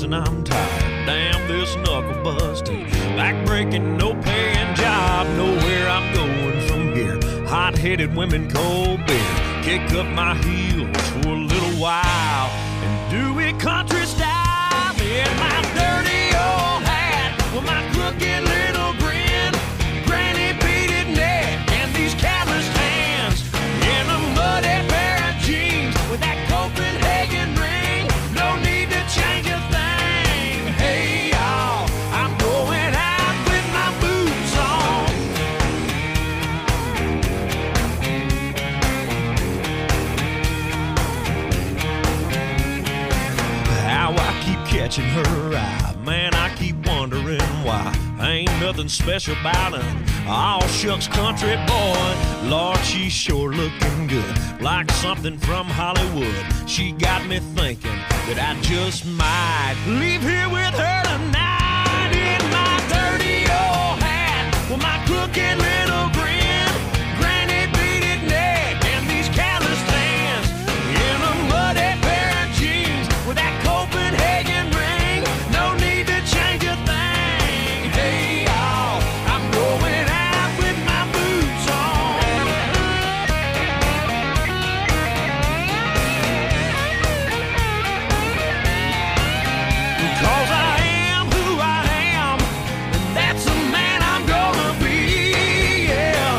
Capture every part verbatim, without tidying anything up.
and I'm tired. Damn this knuckle busting, back breaking, no paying job. Know where I'm going from here. Hot-headed women, cold beer. Kick up my heels for a little while and do it country style. In my dirty old hat with my crooked little grin, granny beaded neck and these calloused hands, in a muddy pair of jeans with that Copenhagen ring. No need to change a thing. Hey y'all, I'm going out with my boots on. How I keep catching her eye, man, I keep wondering why. Ain't nothing special about her, all shucks country boy. Lord, she's sure looking good, like something from Hollywood. She got me thinking that I just might leave here with her tonight. In my dirty old hat with my crooked little grin, granny beaded neck and these calloused hands, in a muddy pair of jeans with that Copenhagen ring. No need to change a thing. Hey y'all, I'm going out with my boots on. Cause I am who I am, and that's the man I'm gonna be, yeah.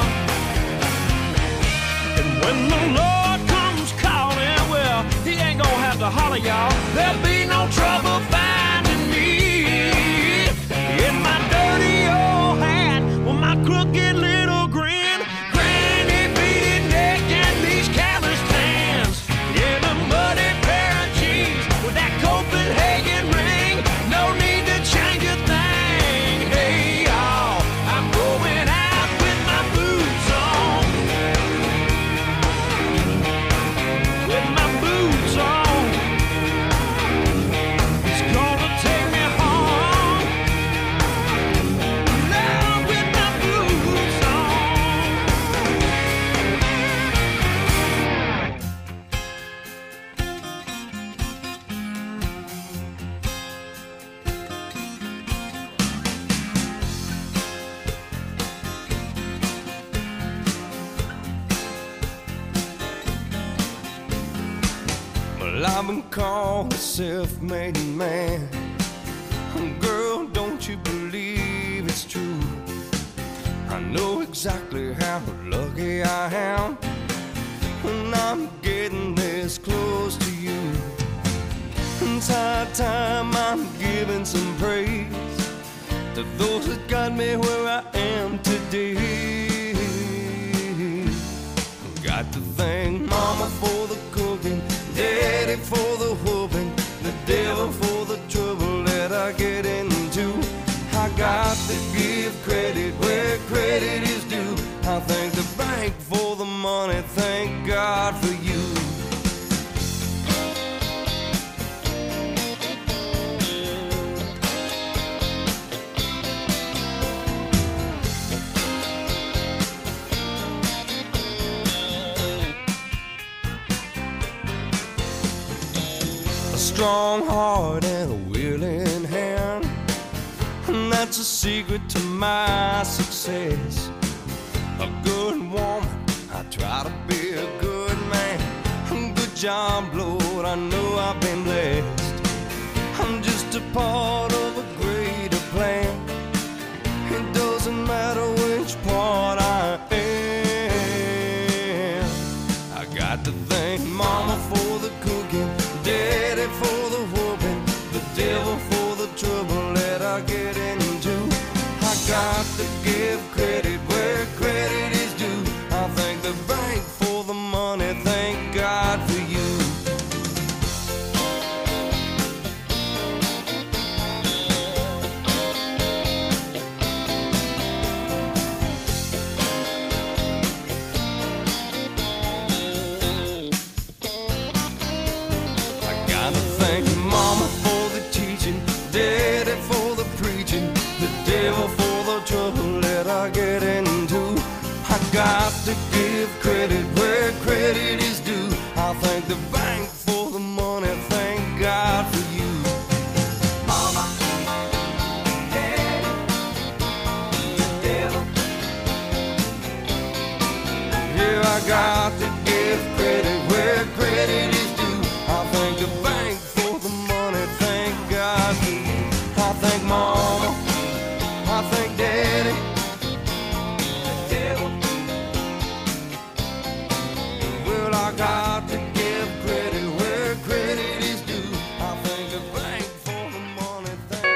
And when the Lord comes calling, well, he ain't gonna have to holler, y'all. There'll be no trouble finding me. In my dirty old hat with my crooked little grin, granny beaded neck and these calloused hands, in a muddy pair of jeans with that Copenhagen ring. No need to change a thing. Hey y'all, I'm going out with my boots on. With my boots on. It's gonna take me home. Now with my boots on. Well, I've been called a self-made man. Girl, don't you believe it's true? I know exactly how lucky I am when I'm getting this close to you. It's high time I'm giving some praise to those that got me where I am today. Got to thank Mama for the cooking, Daddy for the whooping, the devil for the trouble that I get into. I got to give credit where credit is due. I thank the bank for the money, thank God for you. A strong heart and a willing hand, and that's a secret to my success. A good woman, I try to be a good man. Good job, Lord, I know I've been blessed. I'm just a part of a greater plan. It doesn't matter which part I am. I got to thank Mama for the cooking, Daddy for the whooping, the devil for the trouble that I get into. I got to give credit where credit is due. I thank the bank for the money, thank God for you. I got to give credit where credit is due. I thank the bank for the money, thank God for you. I thank Mama, I thank Daddy, the devil. Well, I got to give credit where credit is due. I thank the bank for the money, thank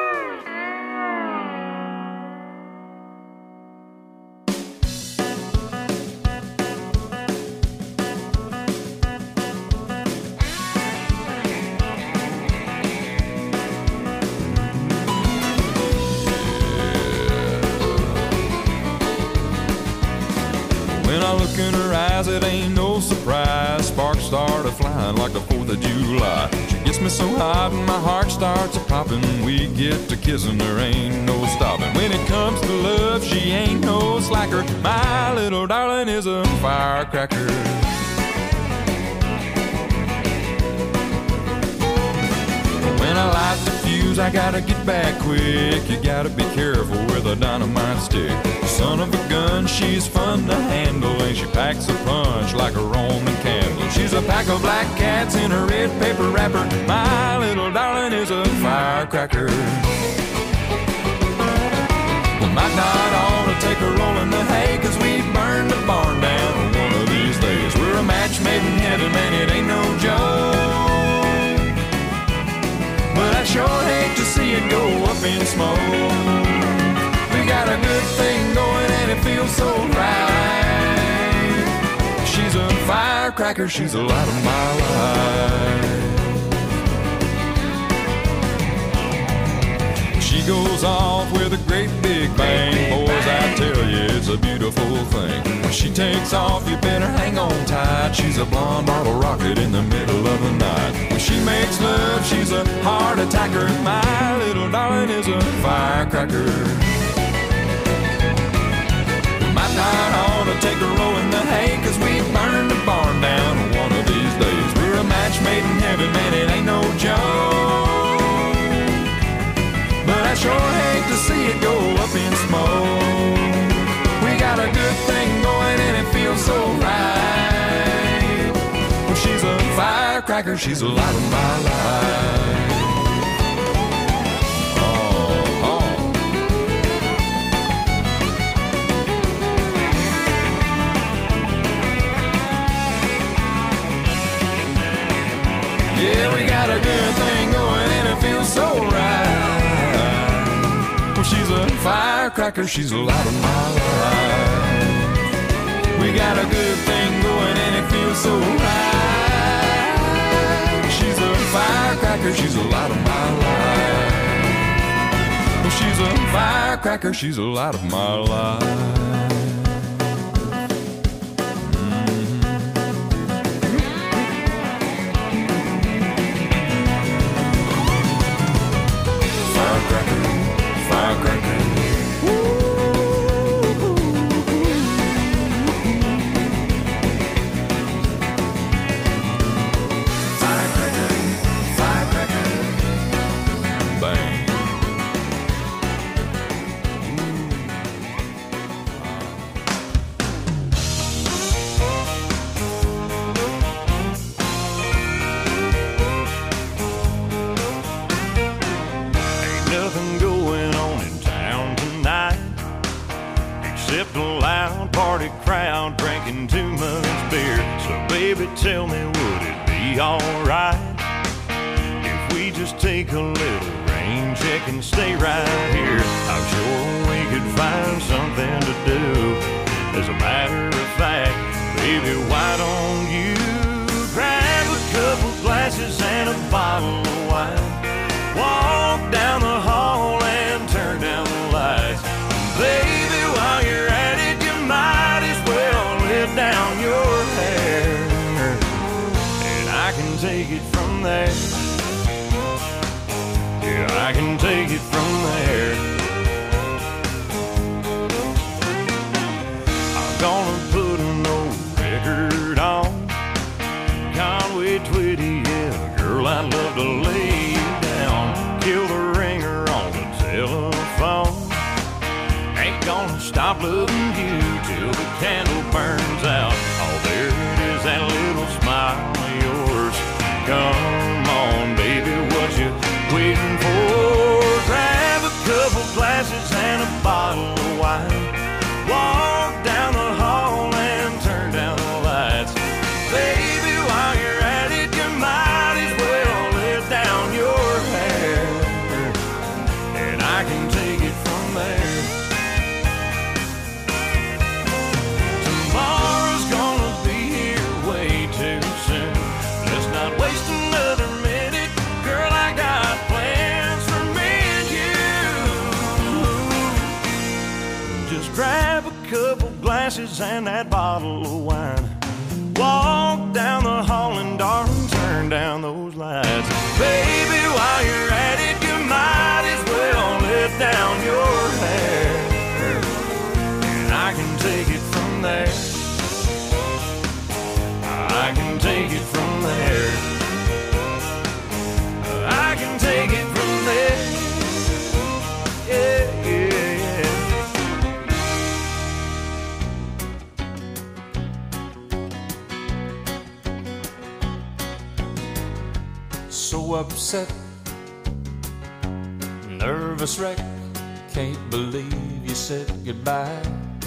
When I look in her eyes, it ain't no surprise. Sparks start a-flying like the fourth of July. She gets me so hot and my heart starts a-popping. We get to kissing, there ain't no stopping. When it comes to love, she ain't no slacker. My little darling is a firecracker. When I light the fuse, I gotta get back quick. You gotta be careful with a dynamite stick. Son of a gun, she's fun to handle, and she packs a punch like a Roman candle. She's a pack of black cats in a red paper wrapper. My little darling is a firecracker. We might not ought to take a roll in the hay, 'cause we burn the barn down one of these days. We're a match made in heaven, man, it ain't no joke. But I sure hate to see it go up in smoke. We got a good thing going and it feels so right. She's a firecracker, she's the light of my life. She goes off with a great big bang. Boys, I tell you, it's a beautiful thing. When she takes off, you better hang on tight. She's a blonde bottle rocket in the middle of the night. When she makes love, she's a heart attacker. My little darling is a firecracker. Might not ought to take a roll in the hay, 'cause we burn the barn down one of these days. We're a match made in heaven, man, it ain't no joke. But I sure hate to see it go up in smoke. We got a good thing going and it feels so right. Well, she's a firecracker, she's the light of my life. Yeah, we got a good thing going and it feels so right. Well, she's a firecracker, she's the light of my life. We got a good thing going and it feels so right. She's a firecracker, she's the light of my life. Well, she's a firecracker, she's the light of my life. Tell me, would it be alright if we just take a little rain check and stay right here? I'm sure we could find something to do. As a matter of fact, baby, why don't you grab a couple glasses and a bottle of wine, walk down the hall and turn down the lights. Baby, while you're at it, you might as well let down your hair. I can take it from there. Yeah, I can take it from there. I'm gonna put an old record on Conway Twitty, yeah, girl, I'd love to lay you down. Kill the ringer on the telephone. Ain't gonna stop loving you till the candle burns out. glasses and that bottle of wine. Walk down the hall and darling, turn down those lights. Baby, while you're at it, you might as well let down your hair, and I can take it from there. I can take it from there. I can take it from there. Yeah, yeah, yeah. So upset, nervous wreck, can't believe you said goodbye.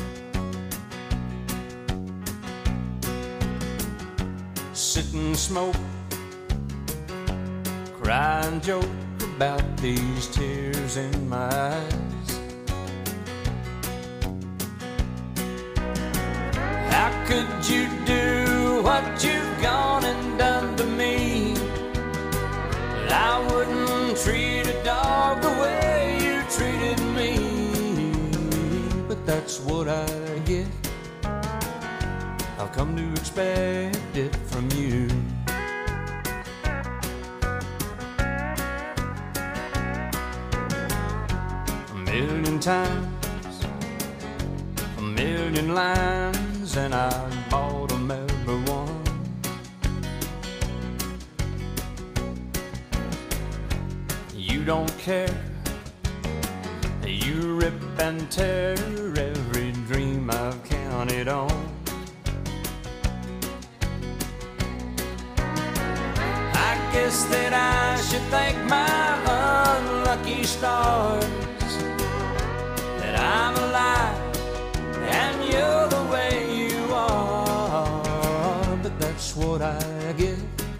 Sit and smoke, cry and joke about these tears in my eyes. How could you do what you've gone and done to me? I wouldn't treat a dog the way you treated me, but that's what I get. I've come to expect it from you. A million times, a million lines, and I bought them every one. You don't care, you rip and tear every dream I've counted on. I guess that I should thank my unlucky stars that I'm alive and you're the way you are. But that's what I get.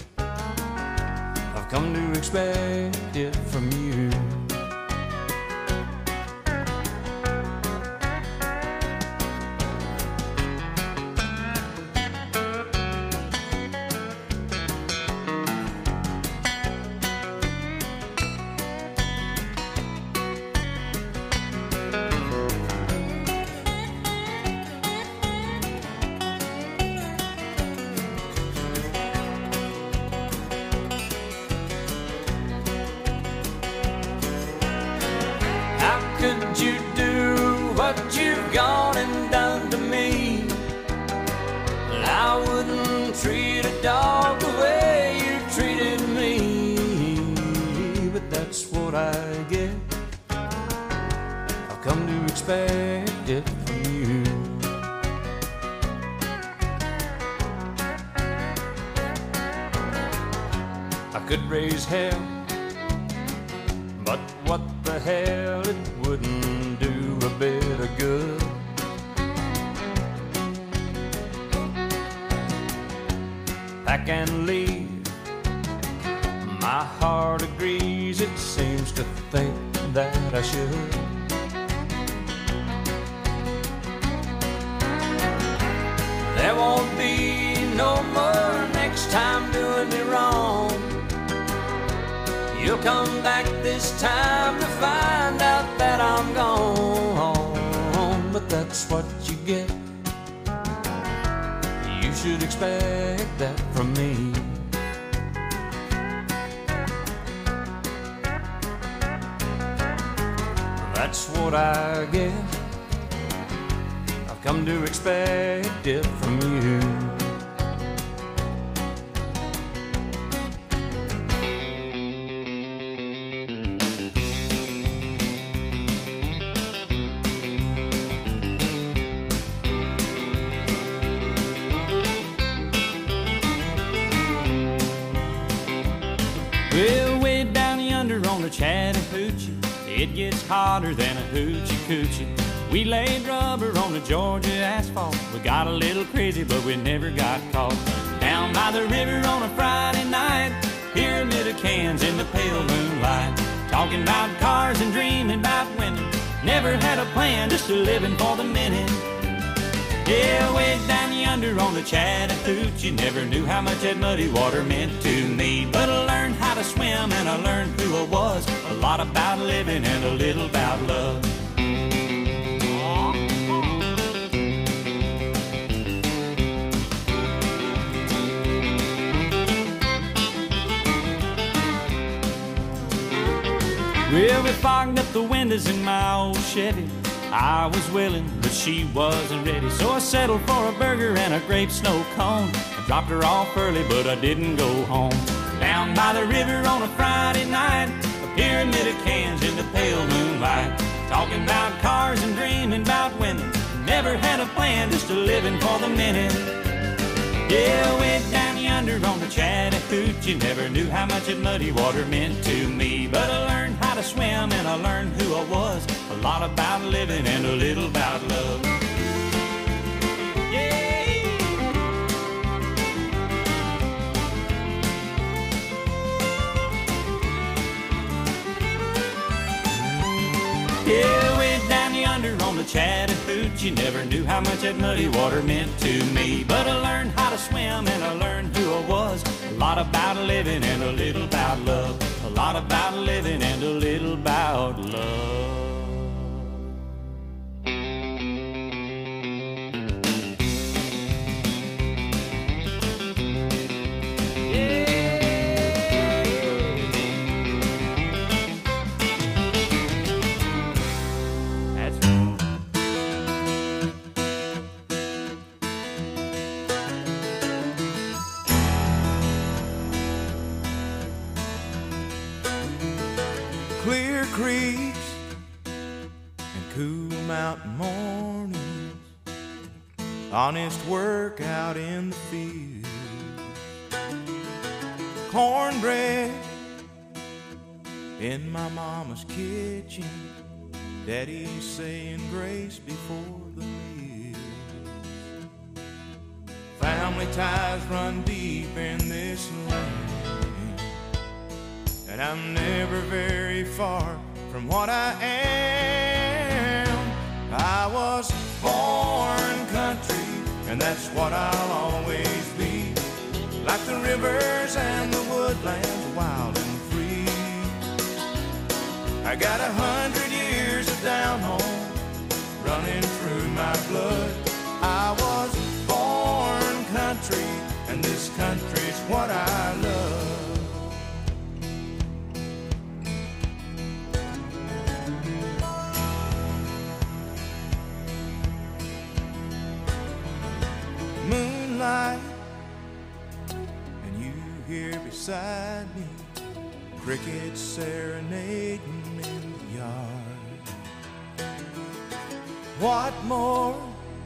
I've come to expect it from you. Could you do what you've gone and done to me? I wouldn't treat a dog the way you treated me, but that's what I get. I've come to expect it from you. I could raise hell, but what the hell, it wouldn't do a bit of good. Pack and leave, my heart agrees, it seems to think that I should. There won't be no more next time doing me wrong. You'll come back this time to find out that I'm gone, but that's what you get. You should expect that from me. That's what I get. I've come to expect it from you. Well, way down yonder on the Chattahoochee, it gets hotter than a hoochie coochie. We laid rubber on the Georgia asphalt. We got a little crazy, but we never got caught. Down by the river on a Friday night, here amid the cans in the pale moonlight, talking about cars and dreaming about women. Never had a plan, just a living for the minute. Yeah, way down yonder on the Chattahoochee, never knew how much that muddy water meant to me. But I learned how to swim and I learned who I was, a lot about living and a little about love. Well, we fogged up the windows in my old Chevy. I was willing, but she wasn't ready. So I settled for a burger and a grape snow cone. I dropped her off early, but I didn't go home. Down by the river on a Friday night, a pyramid of cans in the pale moonlight. Talking about cars and dreaming about women. Never had a plan, just a living for the minute. Yeah, way down yonder on the Chattahoochee, never knew how much that muddy water meant to me. But I learned how to swim and I learned who I was. A lot about living and a little about love. Yeah. Yeah, way down yonder on the Chattahoochee, never knew how much that muddy water meant to me. But I learned how to swim and I learned who I was. A lot about living and a little about love. A lot about living and a little about love. Clear creeks and cool mountain mornings, honest work out in the field, cornbread in my mama's kitchen, daddy saying grace before the meal. Family ties run deep in this land, and I'm never very far from what I am. I was born country, and that's what I'll always be. Like the rivers and the woodlands, wild and free. I got a hundred years of down home running through my blood. I was born country, and this country's what I love. Moonlight, and you here beside me, crickets serenading in the yard. What more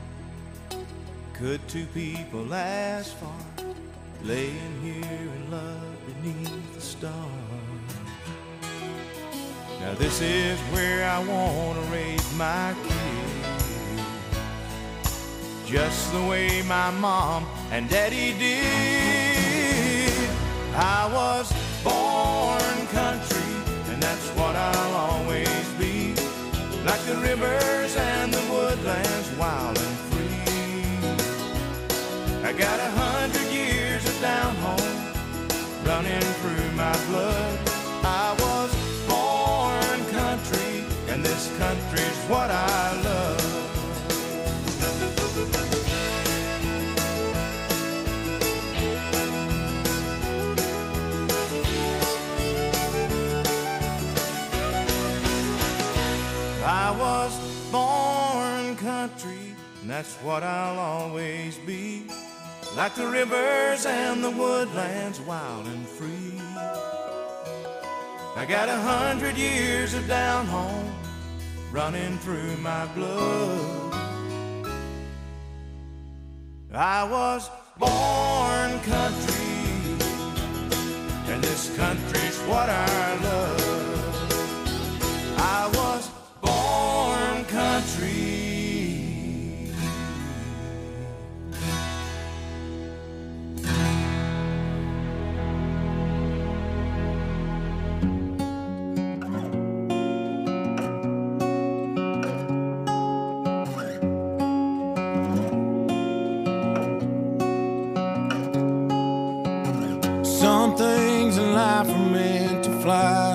could two people ask for, laying here in love beneath the stars? Now this is where I want to raise my kids, just the way my mom and daddy did. I was born country, and that's what I'll always be. Like the rivers and the woodlands, wild and free. I got a hundred years of down home running through my blood. I was born country, and this country's what I love. I was born country, and that's what I'll always be. Like the rivers and the woodlands, wild and free. I got a hundred years of down home running through my blood. I was born country, and this country's what I love. I was born country. Some things in life are meant to fly,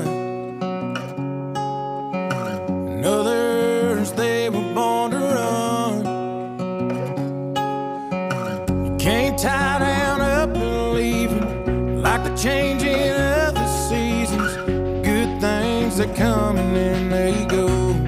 and others they were born to run. You can't tie down up and leave it, like the changing of the seasons. Good things they come and then they go.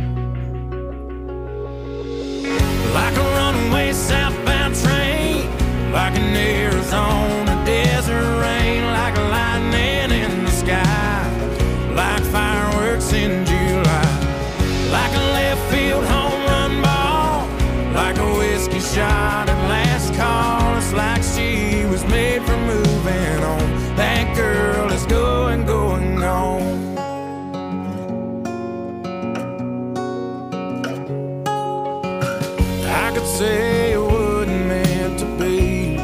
Like a runaway southbound train, like an Arizona desert rain, like lightning in the sky, like fireworks in July, like a left field home run ball, like a whiskey shot at last call. It's like she was made for moving on. That girl is going, going on. I could say it wasn't meant to be,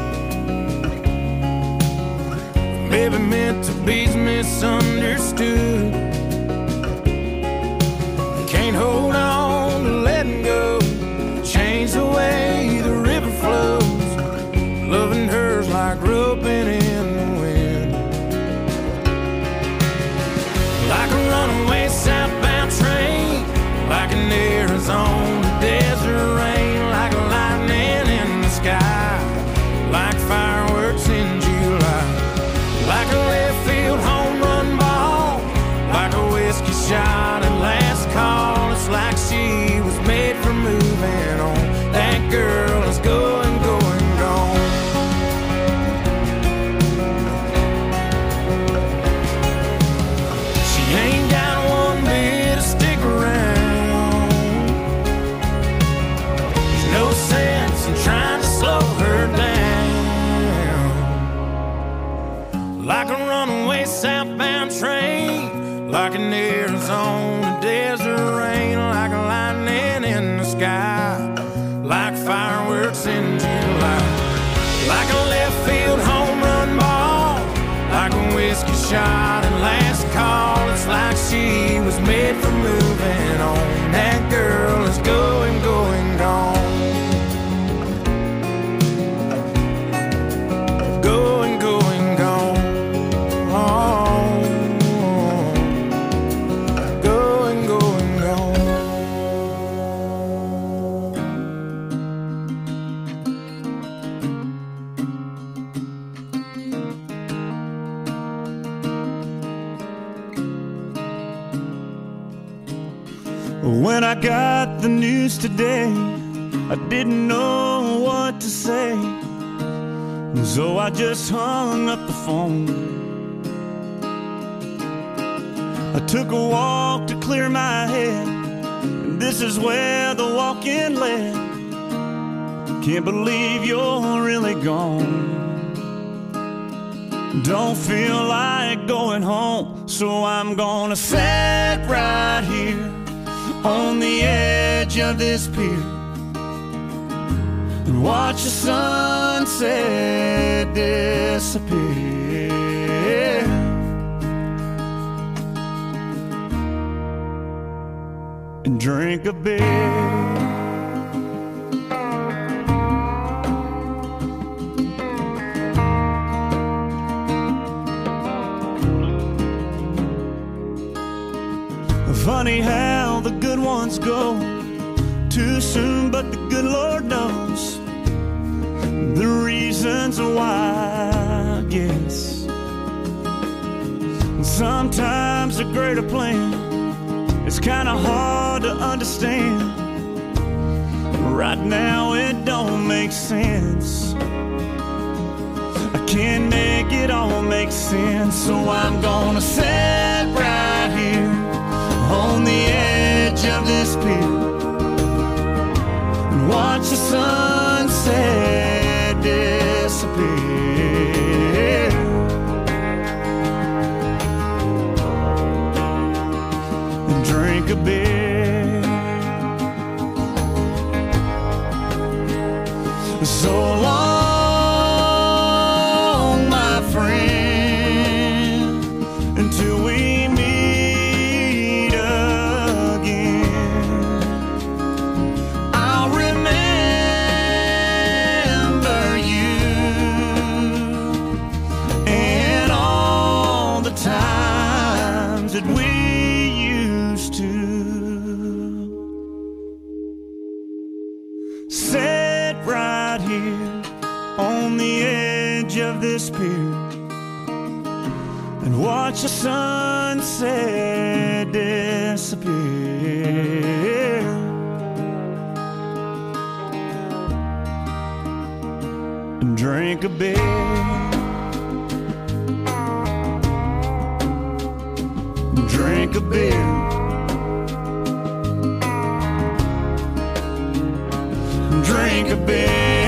maybe meant to be's misunderstood. Can't hold on to letting go, change the way the river flows. Loving her's like roping in the wind, like a runaway southbound train, like an Arizona desert rain, like lightning in the sky, like fireworks in July, like a left field home run ball, like a whiskey shot at last call. It's like she was made for moving on. That girl is going, going, gone. She ain't got one bit to stick around. There's no sense in trying to slow her down. Like a runaway southbound train, like an Arizona desert rain, like a lightning in the sky, like fireworks in July, like a left field home run ball, like a whiskey shot and last call. It's like she was made for moving on. That girl is going, going, gone. Going, going, gone. Going, going, gone. When I got the news today, I didn't know what to say, so I just hung up the phone. I took a walk to clear my head, and this is where the walk-in led. Can't believe you're really gone. Don't feel like going home, so I'm gonna sit right here on the edge of this pier and watch the sunset disappear, and drink a beer. Funny how the good ones go too soon, but the good Lord knows the reasons why, I guess. Sometimes a greater plan is kinda hard to understand. Right now it don't make sense. I can't make it all make sense, so I'm gonna sit right here on the edge of this pier and watch the sunset disappear, and drink a beer. So long, my friend, until we meet again. I'll remember you and all the times that we used to sit right here on the edge of this pier and watch the sunset disappear. And drink a beer. Drink a beer. Drink a beer.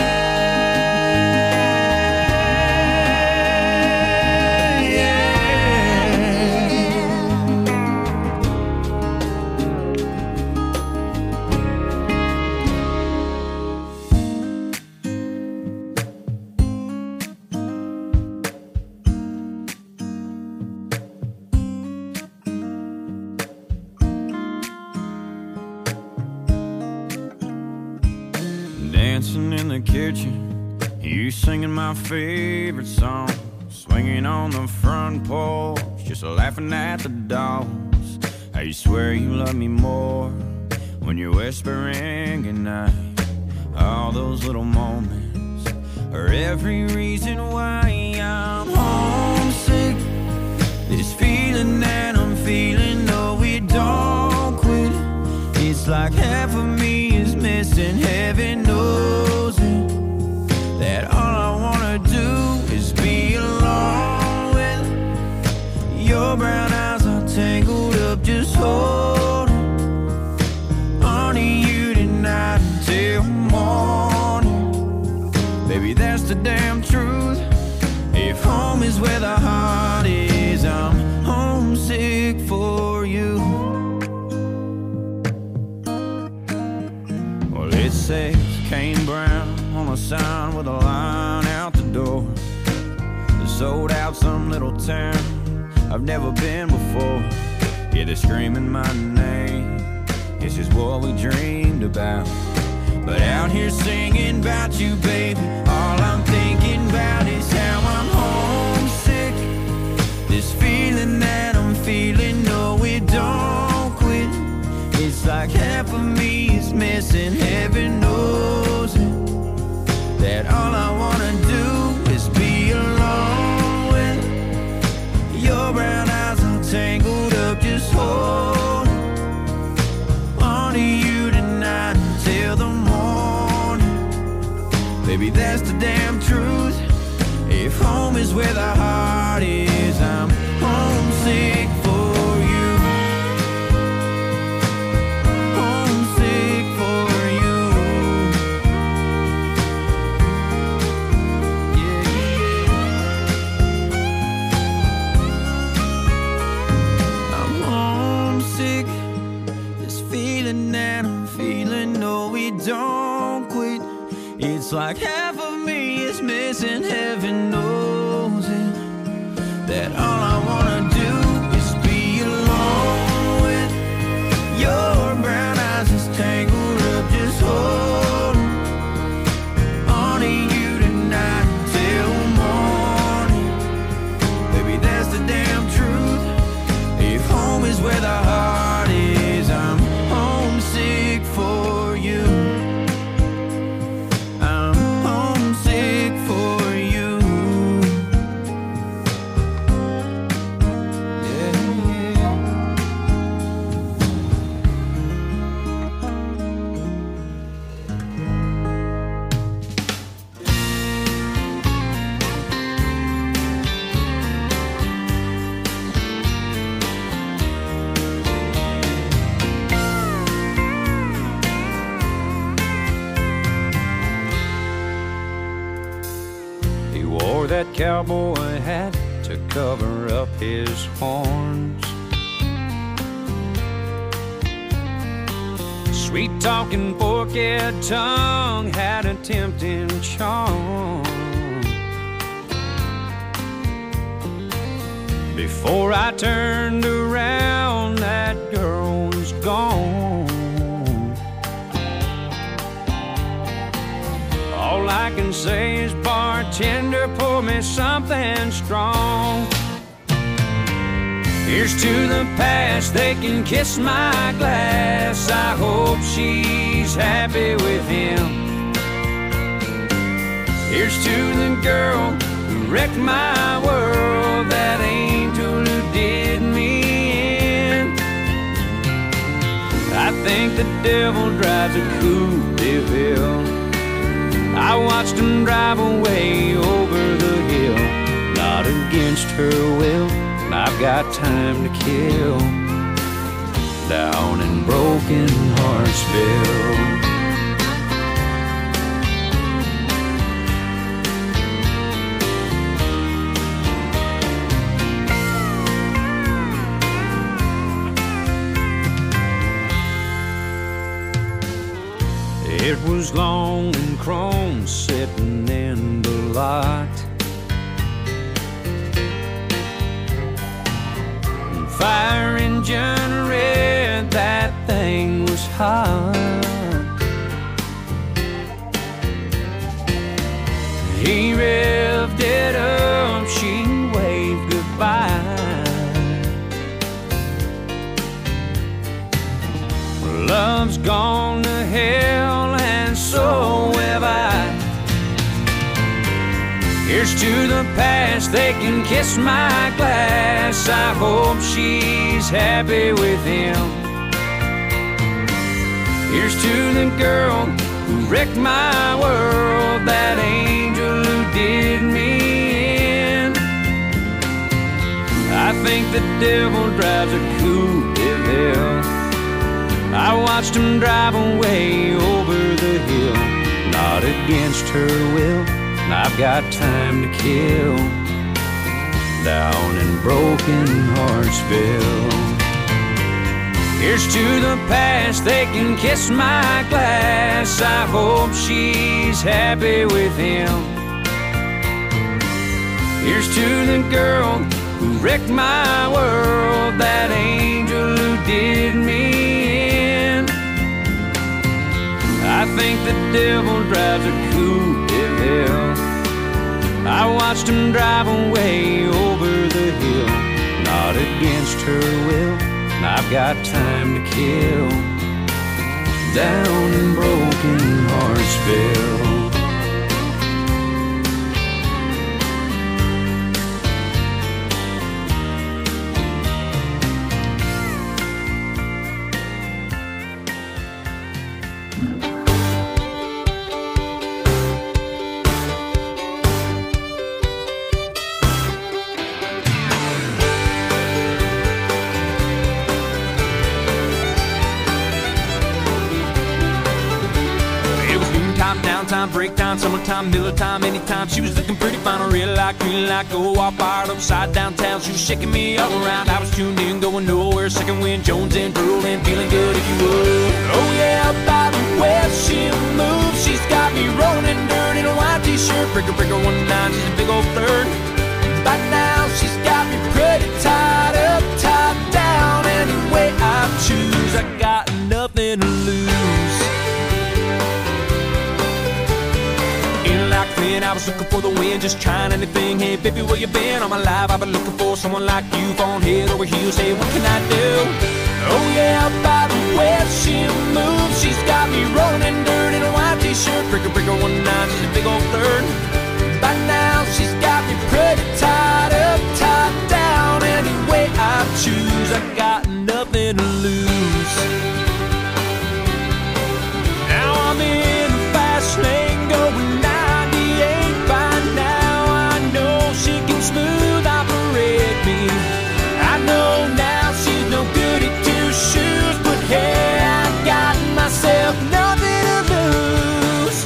Dancing in the kitchen, you singing my favorite song, swinging on the front porch, just laughing at the dogs. I swear you love me more when you're whispering goodnight. All those little moments are every reason why I'm homesick. This feeling that I'm feeling, no, we don't quit. It's like half of me is missing, heaven knows it. That all I wanna do is be alone with your brown eyes are tangled up, just holding on to you tonight until morning. Baby, that's the damn truth. If home is where the heart is, I'm homesick for you. It says Kane Brown on a sign with a line out the door. They sold out some little town I've never been before. Yeah, they're screaming my name. This is what we dreamed about. But out here singing about you, baby, all I'm thinking about is how I'm homesick. This feeling that I'm feeling, no, it don't quit. It's like half of me is missing, heaven knows it. That all I wanna do is be alone with your brown eyes all tangled up, just hold on to you tonight until the morning. Baby, that's the damn truth. If home is where the heart is, I'm homesick for you. Don't quit. It's like half of me is missing, heaven knows it. That all I wanna do is be alone with your brown eyes is tangled up, just holding on to you tonight till morning. Baby, that's the damn truth. If home is where the heart is, I'm homesick for you. That cowboy hat to cover up his horns. Sweet talking forked tongue had a tempting charm. Before I turned around, that girl was gone. All I can say is, bartender, pour me something strong. Here's to the past, they can kiss my glass. I hope she's happy with him. Here's to the girl who wrecked my world, that ain't the devil drives a coupe de ville. I watched him drive away over the hill, not against her will. I've got time to kill down in Broken Heartsville. It was long and chrome sitting in the lot, and fire engine red, that thing was hot. He revved it up, she waved goodbye. Love's gone to hell, and so have I. Here's to the past, they can kiss my glass. I hope she's happy with him. Here's to the girl who wrecked my world, that angel who did me in. I think the devil drives a coupe de ville. I watched him drive away over the hill, not against her will. I've got time to kill down in Broken Heartsville. Here's to the past, they can kiss my glass. I hope she's happy with him. Here's to the girl who wrecked my world, that angel who did me. I think the devil drives a coupe de ville. I watched him drive away over the hill, not against her will. I've got time to kill down in Broken Heartsville. Downtime, breakdown, summertime, Miller time, anytime. She was looking pretty fine, real like, green like, go all fired upside downtown. She was shaking me all around. I was tuned in, going nowhere. Second wind, Jones and drooling, feeling good if you would. Oh yeah, by the way she moves, she's got me rolling in dirt in a white t-shirt. Breaker, breaker, one nine, she's a big old flirt. By now she's got me pretty tied up, tied down. Any way I choose, I got nothing to lose. Like then I was looking for the wind, just trying anything. Hey baby, where you been? All my life I've been looking for someone like you, falling head over heels. Hey, what can I do? Oh yeah, by the way she moves, she's got me rolling in dirt in a white t-shirt. Breaker, breaker, one nine, she's a big old flirt. By now she's got me pretty tied up, tied down. Any way I choose, I got nothing to lose. Now I'm in the fast lane going smooth operate me. I know now she's no good at two shoes, but hey, I got myself nothing to lose.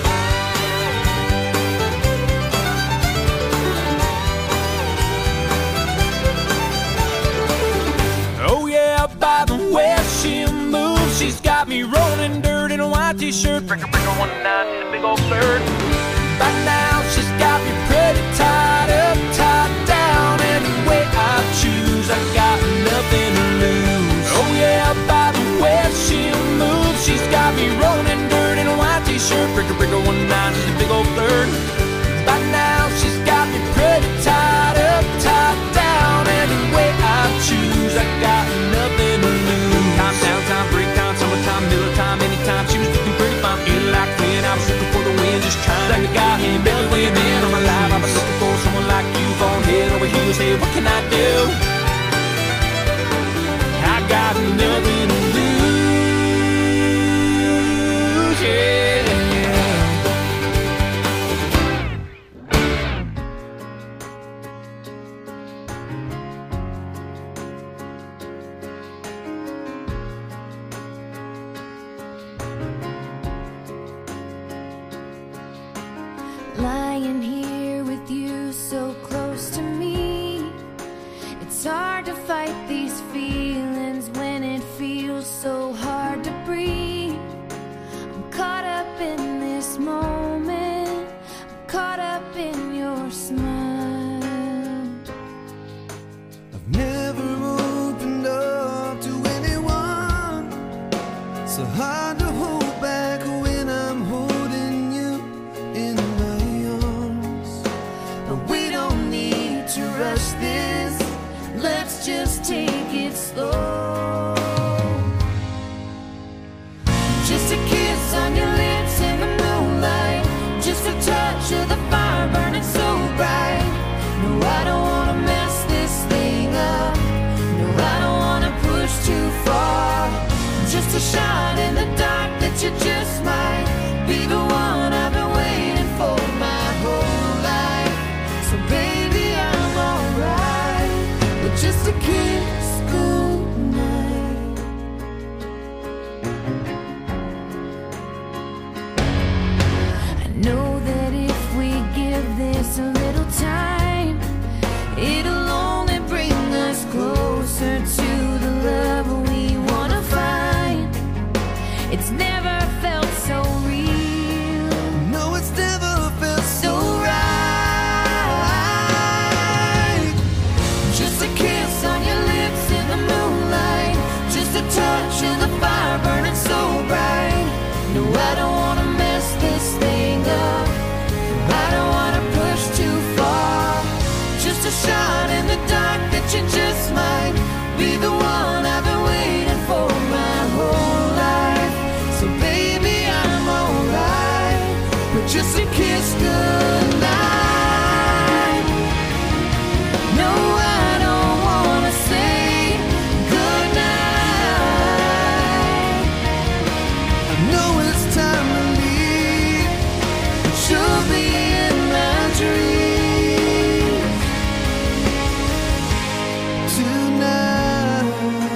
Oh yeah, by the way she moves, she's got me rolling dirt in a white t-shirt. Breaker, breaker, one nine, she's a big old bird. By now she's got me pretty tied up, tied down. Any way I choose, I got nothing to lose. Oh yeah, by the way she moves, she's got me rolling dirt in a white t-shirt. Breaker, breaker, one nine, she's a big old bird. By now she's got me pretty tied up, tied down. Any way I choose, I got nothing to lose. Time, downtime, break time, summertime, Miller time, anytime. She was looking pretty fine, feeling like when I was looking for the wind, just trying to guide him. lying here with you so close to me. It's hard to fight these feelings when it feels so hard to breathe. I'm caught up in this moment, I'm caught up in your smile. I've never opened up to anyone, so hard to hold back when I'm holding you in my arms. But we don't need to rush this, let's just take it slow. Just a kiss on your lips in the moonlight, just a touch of the fire burning so bright. No, I don't wanna mess this thing up, no, I don't wanna push too far. Just a shot in the dark that you just might be the one I've been waiting for my whole life. So baby, I'm alright with just a kiss goodnight. I know that if we give this a little time, it'll only bring us closer to the love we wanna find. It's never felt so real. No, it's never felt so right. Just a kiss on your lips in the moonlight, just a touch of the fire burning so bright. No, I don't wanna mess this thing up, I don't wanna push too far. Just a shot in the dark that you just might be the one I've been waiting for my whole life. So baby, I'm alright, but just a kiss goodnight. No, I don't wanna say goodnight. I know it's time to leave, but you'll be in my dreams tonight.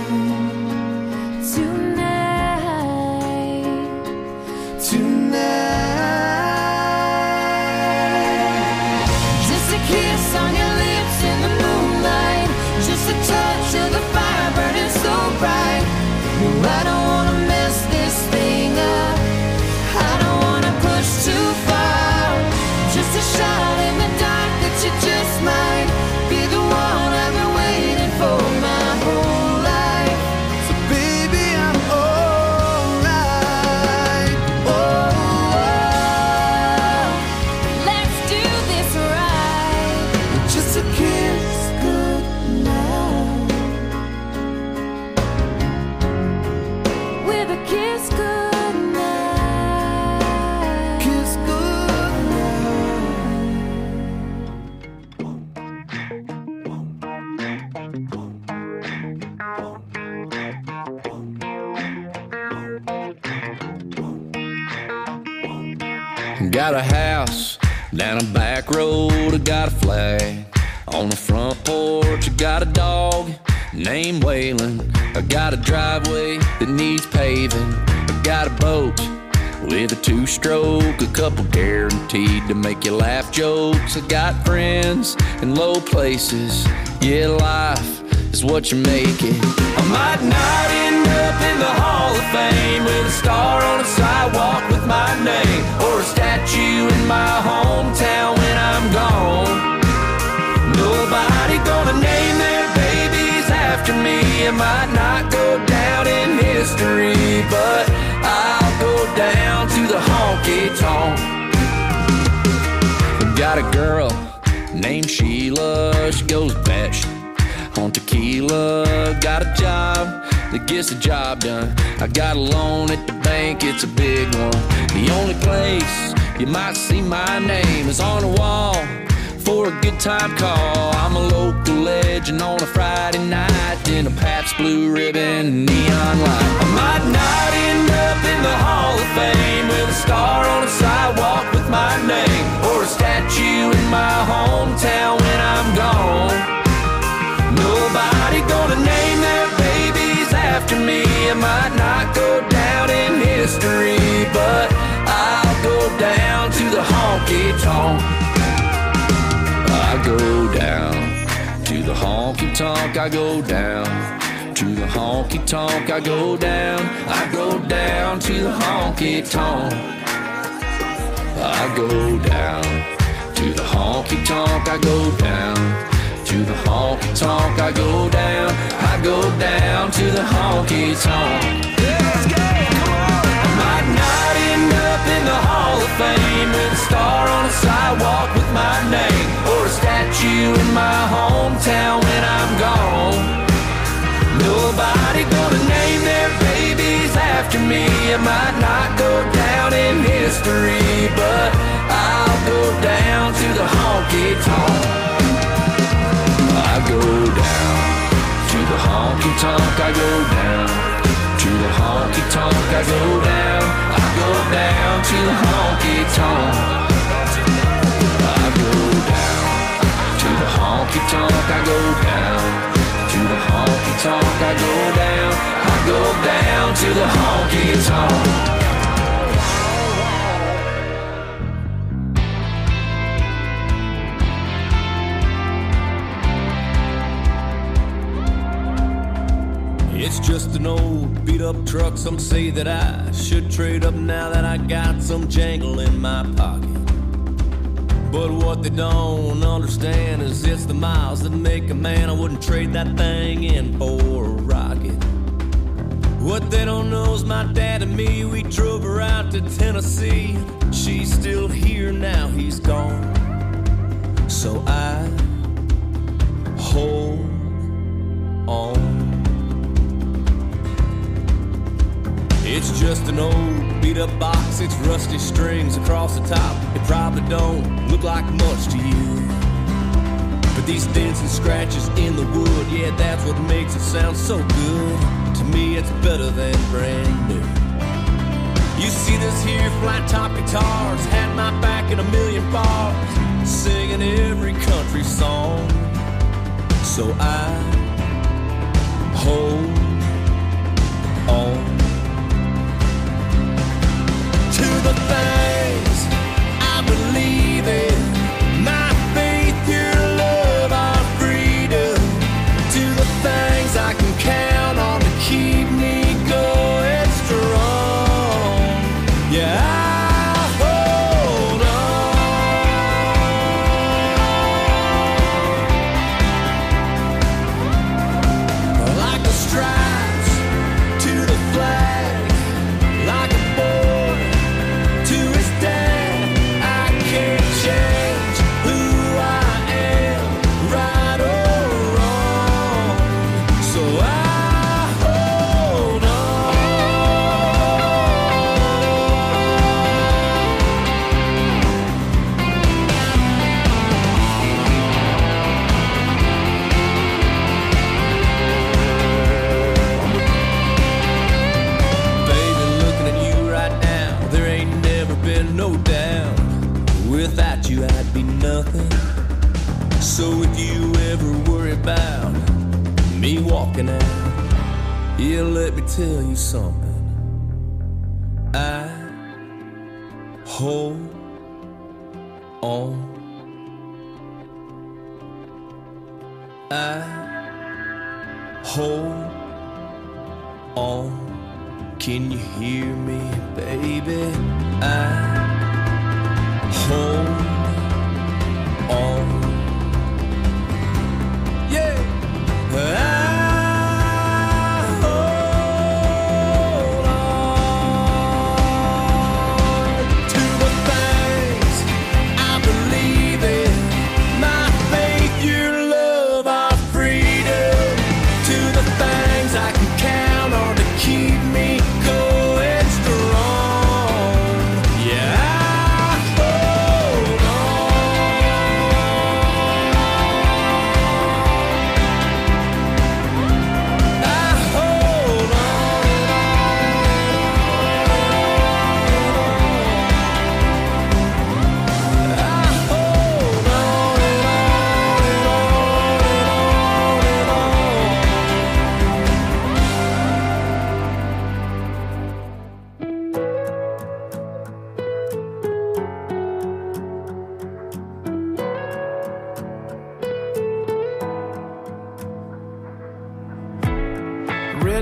Tonight, tonight. Just a kiss on your lips in the moonlight, just a touch of the fire burning so bright. No, I don't wanna mess this thing up, I don't wanna push too far. Just a shot in the dark that you just might be the one I've been waiting for my whole life. So baby, I'm alright. Oh, oh, let's do this right. Just a kiss goodnight. With a kiss goodnight. Kiss goodnight. Got a house down a back road, I got a flag on the front porch. I got a dog named Waylon, I got a driveway that needs paving. I got a boat with a two-stroke, a couple guaranteed to make you laugh jokes. I got friends in low places, yeah, life is what you make it. I might not end up in the Hall of Fame with a star on a sidewalk with my name, or a statue in my hometown when I'm gone. Nobody gonna name their babies after me. I might not go down in history, but I'll go down to the honky tonk. Got a girl named Sheila, she goes batshit on tequila. Got a job that gets the job done, I got a loan at the bank, it's a big one. The only place you might see my name is on the wall for a good time call. I'm a local legend on a Friday night in a Pabst Blue Ribbon neon light. I might not end up in the Hall of Fame with a star on a sidewalk with my name, or a statue in my hometown when I'm gone. Nobody gonna name their babies after me. I might not go down in history, but I'll go down to the honky tonk. tonk, I go down. To the honky tonk, I go down. I go down to the honky tonk. I go down. To the honky tonk, I go down. To the honky tonk, I go down. I go down to the honky tonk. Let's go, come on. I might not end up in the Hall of Fame with a star on a sidewalk with my name, or a statue in my hometown when I'm gone. Nobody gonna name their babies after me. I might not go down in history, but I'll go down to the honky tonk. I go down to the honky tonk. I go down to the honky tonk. I go down. I go down to the honky tonk. I go down to the honky tonk. I go down to the honky tonk. I go down. I go down to the honky tonk. It's just an old beat-up truck. Some say that I should trade up now that I got some jangle in my pocket. But what they don't understand is it's the miles that make a man. I wouldn't trade that thing in for a rocket. What they don't know is my dad and me, we drove her out to Tennessee. She's still here now, he's gone. So I hold on. It's just an old beat-up box, it's rusty strings across the top. It probably don't look like much to you, but these dents and scratches in the wood, yeah, that's what makes it sound so good. To me, it's better than brand new. You see this here flat-top guitars had my back in a million bars, singing every country song. So I hold on to the things I believe in, my faith, your love, our freedom, to the things I can count on to keep me going strong. Yeah, I hold on like the stripes to the flag, like a boy to his dad. I can't change who I am, right or wrong. So I hold Baby, looking at you right now, there ain't never been no doubt. Without you, I'd be nothing. So if you ever worry about me walking out, yeah, let me tell you something. I hold on. I hold on. Can you hear me, baby? I hold on. Yeah. I hold on to the things I believe in, my faith, your love, our freedom, to the things I can count on to keep me going strong. Yeah, I hold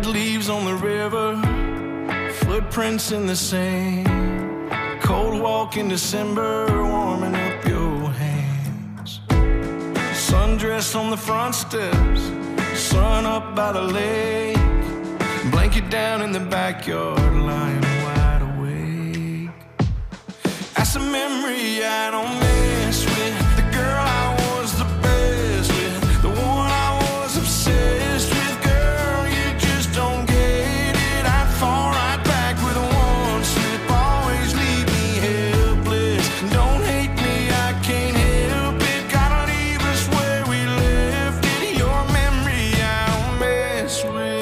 Red leaves on the river, footprints in the sand. Cold walk in December, warming up your hands. Sundress on the front steps, sun up by the lake. Blanket down in the backyard, lying wide awake. That's a memory I don't miss with the girl I was the best with, the one I was obsessed with. Girl, you just don't get it. I'd fall right back with one slip, always leave me helpless. Don't hate me, I can't help it. Gotta leave us where we left it. Your memory I don't mess with.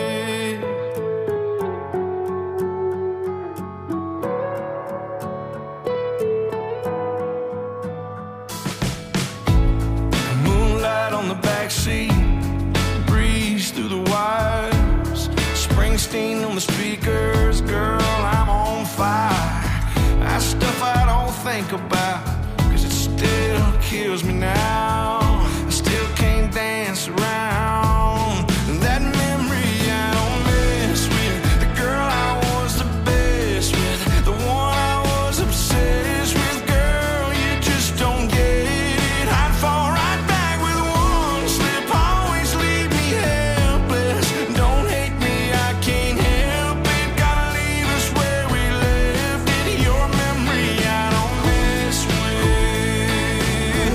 Breeze through the wires, Springsteen on the speakers. Girl, I'm on fire. That stuff I don't think about, cause it still kills me now. I still can't dance around that memory I don't mess with, the girl I was the best with, the one I was obsessed with. Girl, you just don't get it. I'd fall right back with one slip, always leave me helpless. Don't hate me, I can't help it. Gotta leave us where we left it. Your memory I don't mess with.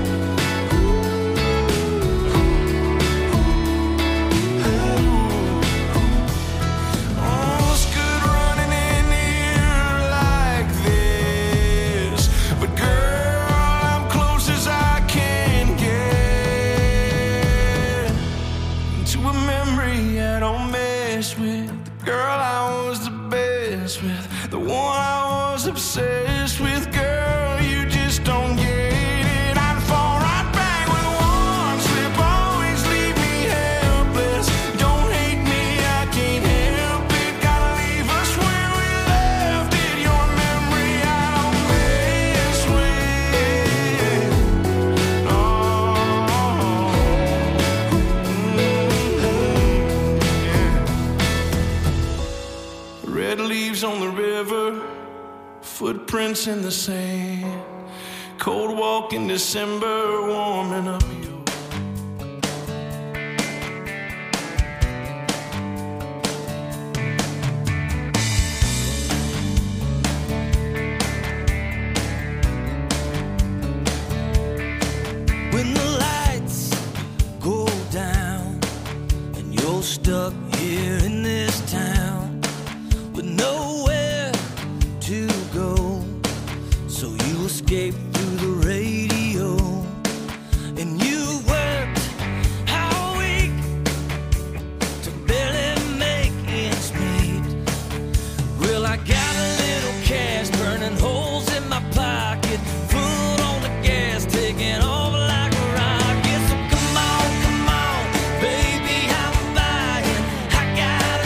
Oh, it's good running in here like this, but girl, I'm close as I can get to a memory I don't mess with, the girl I was the best with, the one I was obsessed with. Girl, you just don't get it. I'd fall right back with one slip, always leave me helpless. Don't hate me, I can't help it. Gotta leave us where we left it. Your memory I don't mess with. Oh, mm-hmm. Yeah. Red leaves on the river, footprints in the sand. Cold walk in December, warming up your When the lights go down and you're stuck here in this town with nowhere to go, so you escape through the radio, and you worked all week to barely make ends meet. Well, I got a little cash burning holes in my pocket, foot on the gas, taking off like a rocket. So come on, come on, baby, I'm buying. I got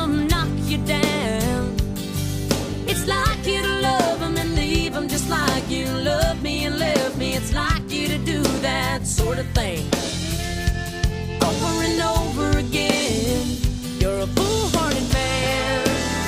them knock you down. It's like you to love them and leave them just like you love me and left me. It's like you to do that sort of thing over and over again. You're a foolhardy man.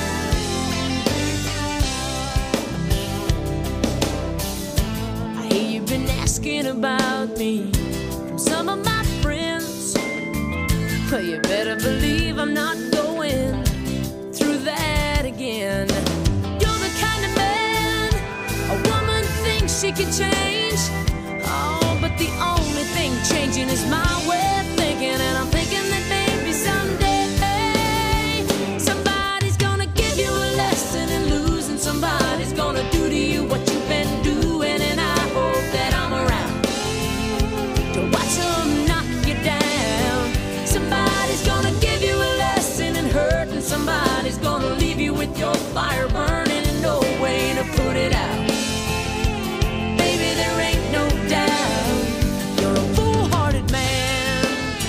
I hear you've been asking about me from some of my friends. Well, you better believe I'm not going through that again. You're the kind of man a woman thinks she can change. Oh, but the only thing changing is my way of thinking. And I'm thinking that maybe someday somebody's gonna give you a lesson in losing. Somebody's gonna do to you what you've been doing. And I hope that I'm around to watch them knock you down. Somebody's gonna give you a lesson in hurt, and somebody's gonna leave you with your fire burning and no way to put it out. Baby, there ain't no doubt you're a foolhardy man.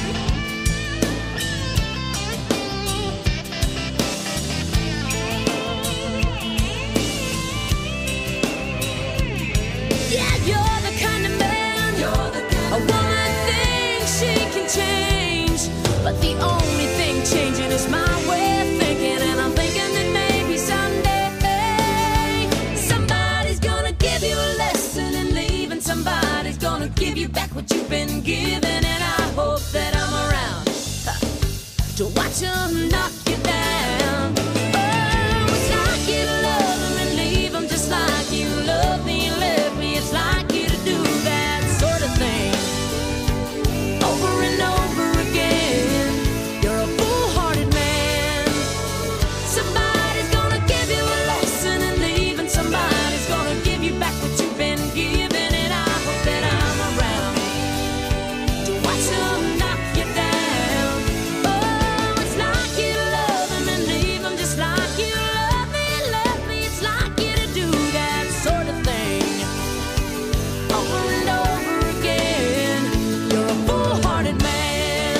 Yeah, you're the kind of man you're the kind a woman thinks she can change, but the only thing changing is my way of thinking. And I'm thinking that maybe someday somebody's gonna give you a lesson in leaving. Somebody's gonna give you back what you've been given. And I hope that I'm around huh, to watch them knock you down. Oh, it's like you to love them and leave them just like you love me and left me. It's like you to do that sort of thing over and over again. You're a foolhardy man. Somebody's gonna give you a lesson in leaving. Somebody's gonna give you back what you've been given. And I hope that I'm around to watch them knock you down. Oh, it's like you to love them and leave them just like you love me and left me. It's like you to do that sort of thing over and over again. You're a foolhardy man.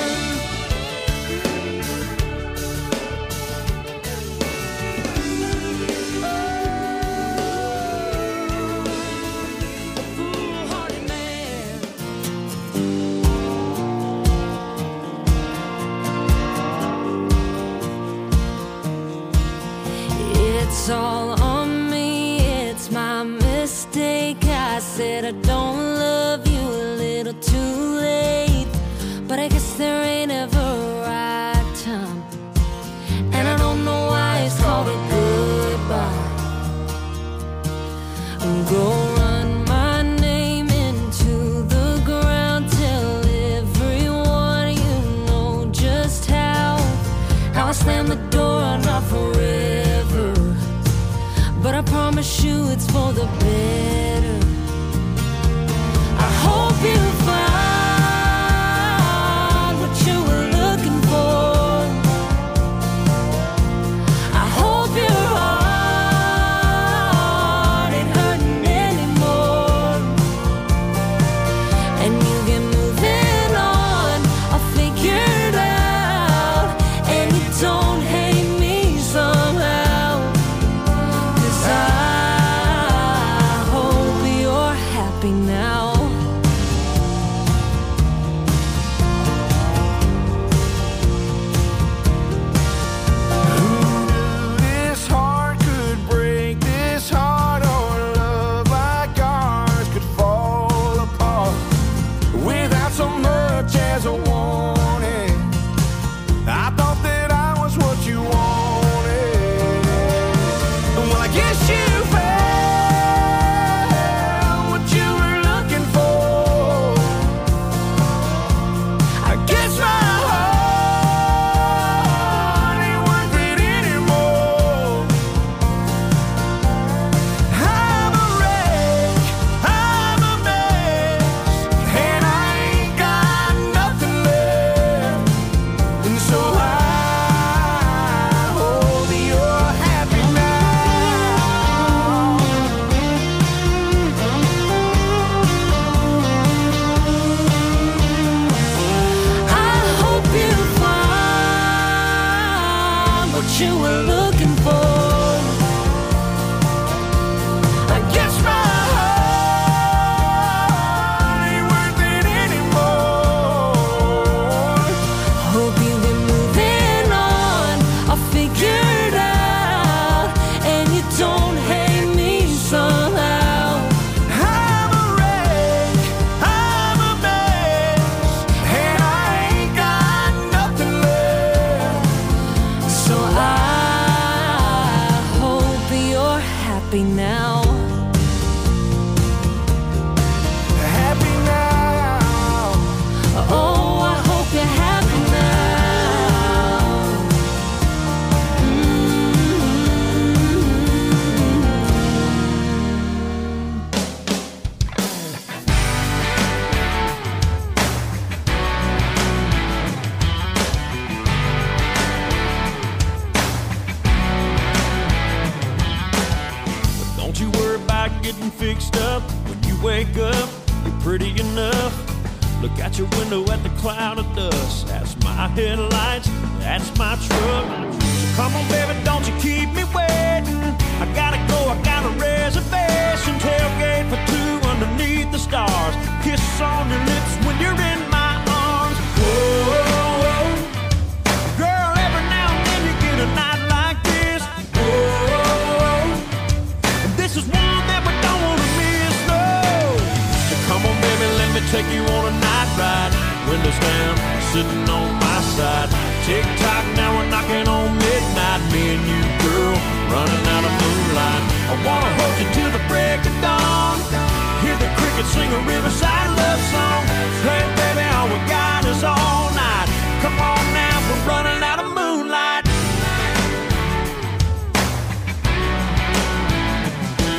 Foolhardy man. It's all on me, it's my mistake. I said I don't love you a little too late, but I guess there ain't ever a right time. And I don't know why it's called a goodbye. Go run my name into the ground, tell everyone you know just how how I slam the door, not forever, but I promise you it's for the better. I hope you found what you were looking for. I hope your heart ain't hurting anymore, and you get moving on. I'll figure it out, and you don't hate me somehow. 'Cause I hope you're happy now. you were looking for. I guess my heart ain't worth it anymore. Hope you've been moving on, I figured out, and you don't hate me somehow. I'm a wreck, I'm a mess, and I ain't got nothing left. So I hope you're happy now. Happy now. Oh, I hope you're happy now. Don't you worry about getting fixed up. When you wake up, you're pretty enough. Look out your window at the cloud of dust. That's my headlights, that's my truck. So come on, baby, don't you keep me waiting. I gotta go, I got a reservation. Tailgate for two underneath the stars. Kiss on your lips when you're in my arms. Whoa, girl, every now and then you get a night like this. Whoa, and this is one that we don't wanna miss, no. So come on, baby, let me take you on a night ride. Windows down, sitting on my side. Tick tock, now we're knocking on midnight. Me and you, girl, running out of moonlight. I wanna hold you till the break of dawn. Hear the crickets sing a riverside